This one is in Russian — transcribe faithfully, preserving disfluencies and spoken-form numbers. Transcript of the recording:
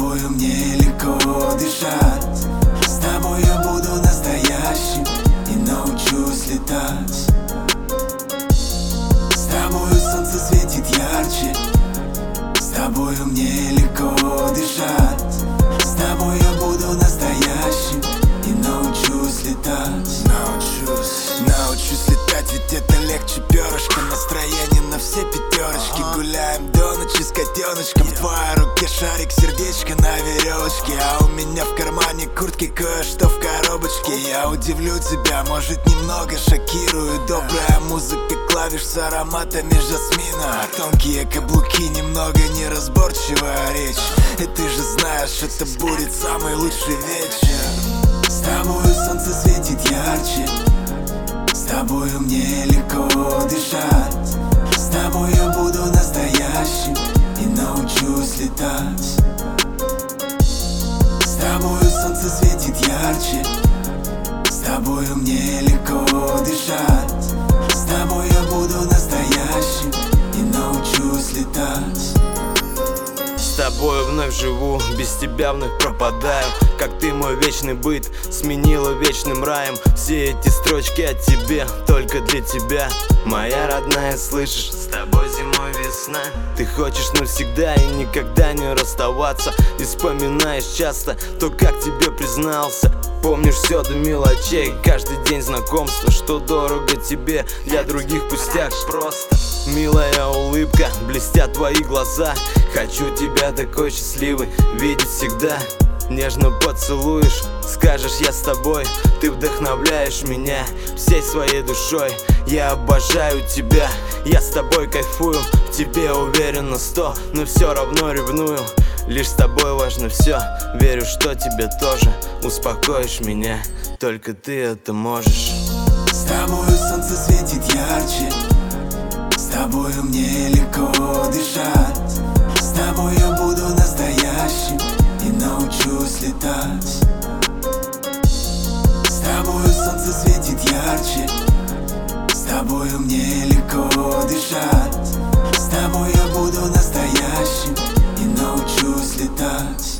тобою мне легко дышать. С тобой я буду настоящим и научусь летать. С тобою солнце светит ярче, с тобою мне легко дышать. С тобой я буду настоящим и научусь летать. Научусь, научусь летать, ведь это легче перышка. Настроение на все пятерочки. Гуляем до ночи с котеночком. В твоей руке шарик, сердечко на веревочке, а у меня в кармане куртки кое-что в коробочке. Я удивлю тебя, может немного шокирую. Добрая музыка клавиш с ароматами жасмина, тонкие каблуки, немного неразборчивая речь. И ты же знаешь, это будет самый лучший вечер. С тобою солнце светит ярче, с тобою мне легко дышать. С тобой я буду настоящим и научусь летать. С тобою солнце светит ярче, с тобою мне легко дышать. С тобой я буду настоящим и научусь летать. С тобою вновь живу, без тебя вновь пропадаю. Как ты мой вечный быт сменила вечным раем. Все эти строчки о тебе, только для тебя. Моя родная, слышишь, с тобой зимой весна. Ты хочешь навсегда и никогда не расставаться. И вспоминаешь часто то, как тебе признался. Помнишь все до мелочей, каждый день знакомства. Что дорого тебе, для других пустяк просто. Милая улыбка, блестят твои глаза. Хочу тебя такой счастливой видеть всегда. Нежно поцелуешь, скажешь я с тобой. Ты вдохновляешь меня всей своей душой. Я обожаю тебя, я с тобой кайфую. В тебе уверен на сто, но все равно ревную. Лишь с тобой важно все, верю, что тебе тоже. Успокоишь меня, только ты это можешь. С тобою солнце светит ярче, с тобою мне легко дышать. С тобой я буду настоящим и научусь летать. С тобою солнце светит ярче, с тобою мне легко дышать. С тобой я буду настоящим и научусь летать.